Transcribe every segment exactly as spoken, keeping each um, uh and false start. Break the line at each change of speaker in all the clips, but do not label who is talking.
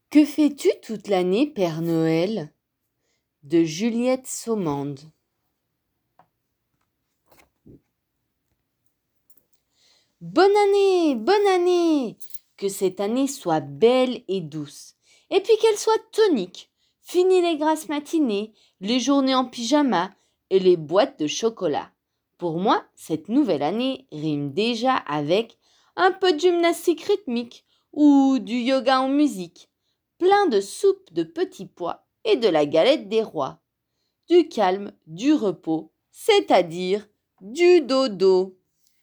Que fais-tu toute l'année, Père Noël? De Juliette Saumande. Bonne année, bonne année! Que cette année soit belle et douce, et puis qu'elle soit tonique. Fini les grasses matinées, les journées en pyjama et les boîtes de chocolat. Pour moi, cette nouvelle année rime déjà avec un peu de gymnastique rythmique ou du yoga en musique, plein de soupe de petits pois et de la galette des rois. Du calme, du repos, c'est-à-dire du dodo.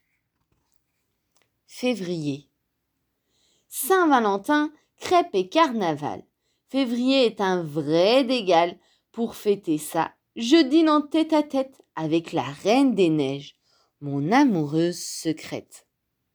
Février. Saint-Valentin, crêpes et carnaval. Février est un vrai d'égal. Pour fêter ça, je dîne en tête-à-tête avec la Reine des Neiges, mon amoureuse secrète.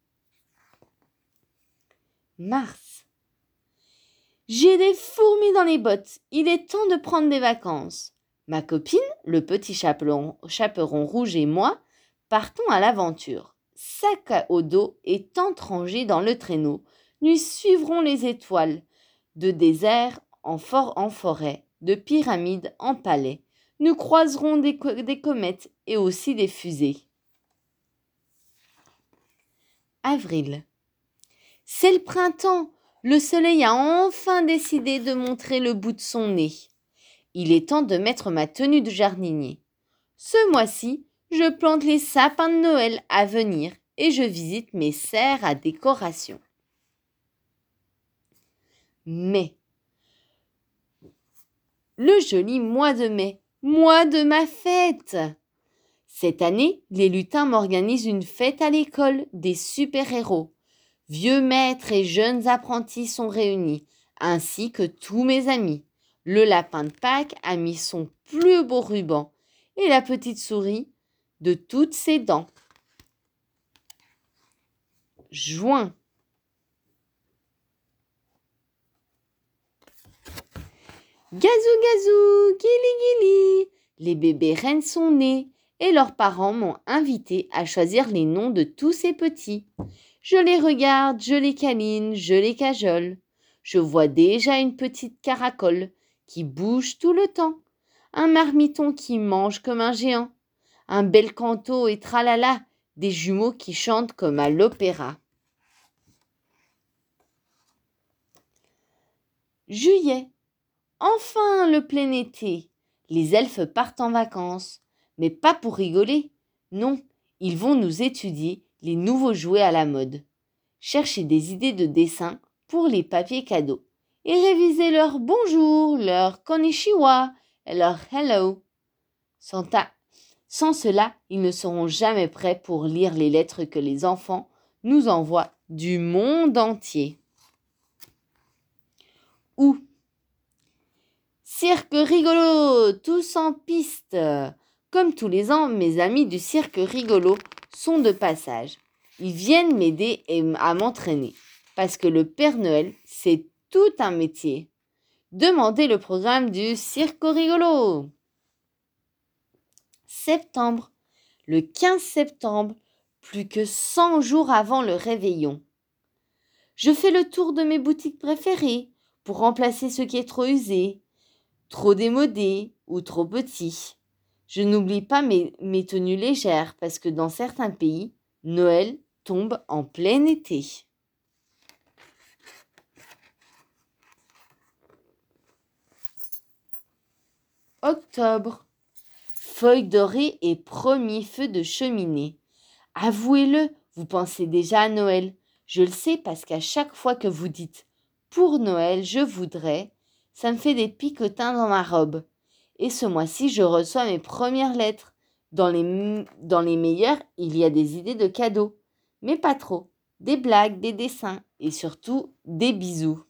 Mars. J'ai des fourmis dans les bottes. Il est temps de prendre des vacances. Ma copine, le petit chaperon, chaperon rouge et moi partons à l'aventure. Sac au dos et tente rangée dans le traîneau, nous suivrons les étoiles. De désert en, for en forêt, de pyramides en palais, nous croiserons des, co des comètes et aussi des fusées. Avril. C'est le printemps. Le soleil a enfin décidé de montrer le bout de son nez. Il est temps de mettre ma tenue de jardinier. Ce mois-ci, je plante les sapins de Noël à venir et je visite mes serres à décoration. Mai. Le joli mois de mai, mois de ma fête. Cette année, les lutins m'organisent une fête à l'école des super-héros. Vieux maîtres et jeunes apprentis sont réunis, ainsi que tous mes amis. Le lapin de Pâques a mis son plus beau ruban et la petite souris de toutes ses dents. Juin. Gazou gazou, guili guili. Les bébés reines sont nés et leurs parents m'ont invité à choisir les noms de tous ces petits. Je les regarde, je les câline, je les cajole. Je vois déjà une petite caracole qui bouge tout le temps, un marmiton qui mange comme un géant, un bel canto et tralala, des jumeaux qui chantent comme à l'opéra. Juillet. Enfin le plein été. Les elfes partent en vacances, mais pas pour rigoler. Non, ils vont nous étudier les nouveaux jouets à la mode, chercher des idées de dessin pour les papiers cadeaux et réviser leur bonjour, leur konnichiwa et leur hello. Sans, ta... Sans cela, ils ne seront jamais prêts pour lire les lettres que les enfants nous envoient du monde entier. Ou cirque rigolo, tous en piste. Comme tous les ans, mes amis du cirque rigolo sont de passage. Ils viennent m'aider à m'entraîner parce que le Père Noël, c'est tout un métier. Demandez le programme du cirque rigolo. Septembre. Le quinze septembre, plus que cent jours avant le réveillon. Je fais le tour de mes boutiques préférées pour remplacer ce qui est trop usé, trop démodé ou trop petit. Je n'oublie pas mes, mes tenues légères parce que dans certains pays, Noël tombe en plein été. Octobre. Feuilles dorées et premier feu de cheminée. Avouez-le, vous pensez déjà à Noël. Je le sais parce qu'à chaque fois que vous dites « Pour Noël, je voudrais », ça me fait des picotins dans ma robe. Et ce mois-ci, je reçois mes premières lettres. Dans les, dans les meilleures, il y a des idées de cadeaux. Mais pas trop. Des blagues, des dessins et surtout des bisous.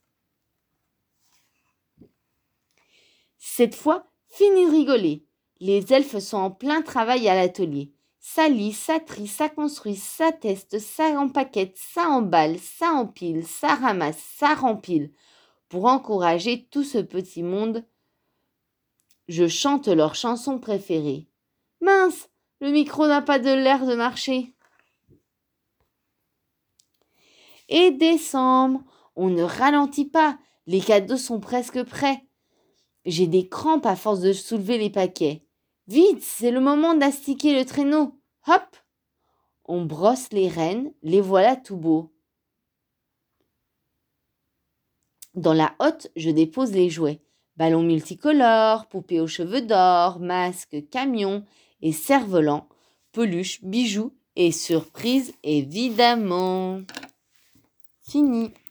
Cette fois, fini de rigoler. Les elfes sont en plein travail à l'atelier. Ça lit, ça trie, ça construit, ça teste, ça empaquette, ça emballe, ça empile, ça ramasse, ça rempile. Pour encourager tout ce petit monde, je chante leur chanson préférée. Mince, le micro n'a pas de l'air de marcher. Et décembre, on ne ralentit pas. Les cadeaux sont presque prêts. J'ai des crampes à force de soulever les paquets. Vite, c'est le moment d'astiquer le traîneau. Hop! On brosse les rênes, les voilà tout beaux. Dans la hotte, je dépose les jouets. Ballons multicolores, poupées aux cheveux d'or, masques, camions et cerfs-volants, peluches, bijoux et surprises évidemment. Fini.